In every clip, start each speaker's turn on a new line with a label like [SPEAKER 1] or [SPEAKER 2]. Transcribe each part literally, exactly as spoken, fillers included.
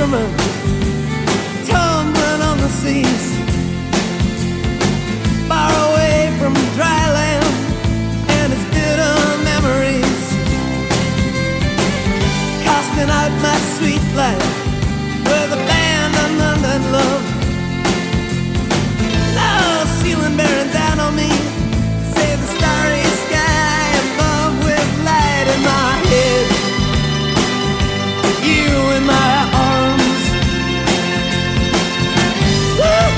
[SPEAKER 1] fisherman tumbling on the seas, far away from dry land and its bitter memories, casting out my sweet life with abandon and love. Love ceiling bearing down on me, save the starry sky above with light in my head, you in my arms. Woo!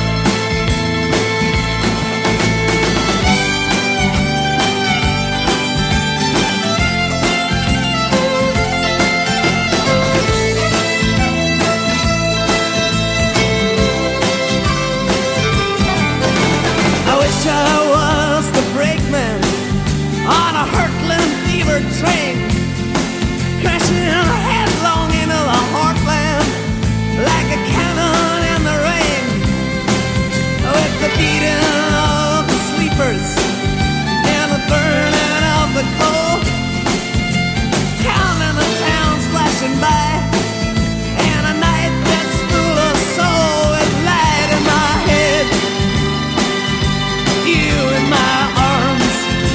[SPEAKER 1] I wish I was the brakeman on a hurtling fever train, crashing headlong into the heartland like a cannon in the rain, with the beating of the sleepers and the burning of the coal, counting the towns flashing by, and a night that's full of soul with light in my head, you in my arms.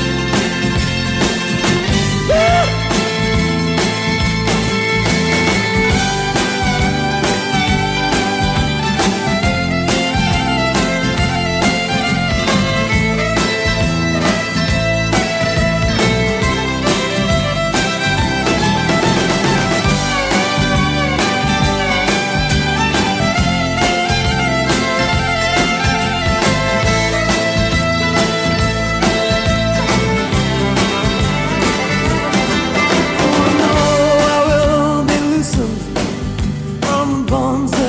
[SPEAKER 1] Woo! Oh no, I will be loosened from the bonds